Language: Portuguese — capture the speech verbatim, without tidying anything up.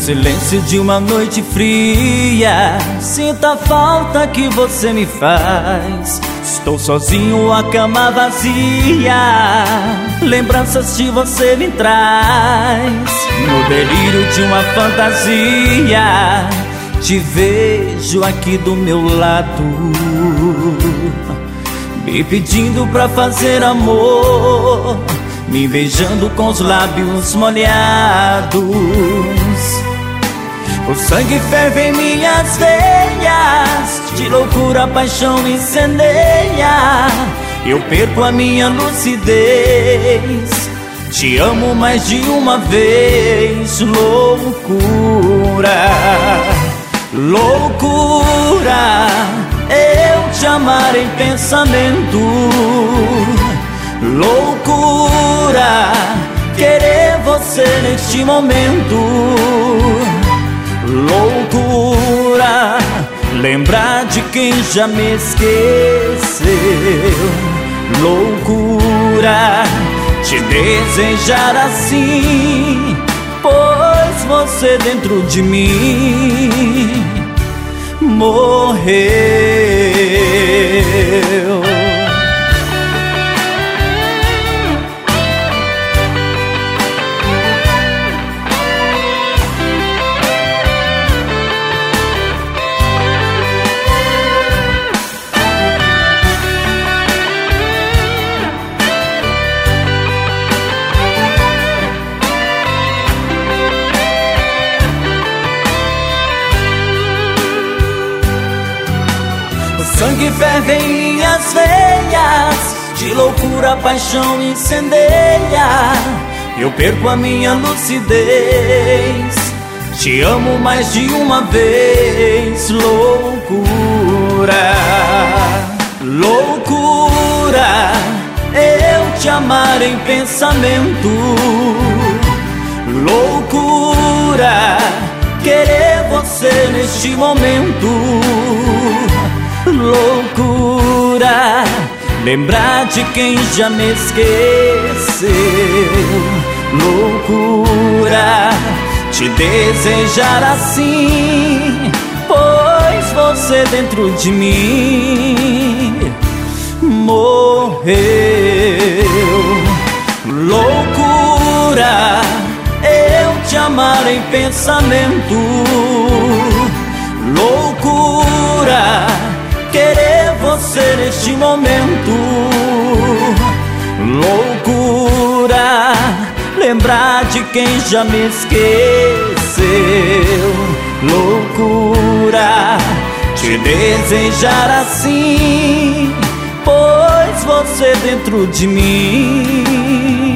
silêncio de uma noite fria, sinto a falta que você me faz. Estou sozinho, a cama vazia, lembranças de você me traz. No delírio de uma fantasia, te vejo aqui do meu lado, me pedindo pra fazer amor, me beijando com os lábios molhados. O sangue ferve em minhas veias, de loucura a paixão me incendeia. Eu perco a minha lucidez, te amo mais de uma vez. Loucura, loucura, eu te amar em pensamento. Loucura, querer você neste momento. Loucura, lembrar de quem já me esqueceu. Loucura, te desejar assim, pois você dentro de mim morreu. Sangue ferve em minhas veias, de loucura a paixão me incendeia. Eu perco a minha lucidez, te amo mais de uma vez. Loucura, loucura, eu te amar em pensamento. Loucura, querer você neste momento. Loucura, lembrar de quem já me esqueceu. Loucura, te desejar assim, pois você dentro de mim morreu. Loucura, eu te amar em pensamento. Loucura, querer você neste momento. Loucura, lembrar de quem já me esqueceu. Loucura, te desejar assim, pois você dentro de mim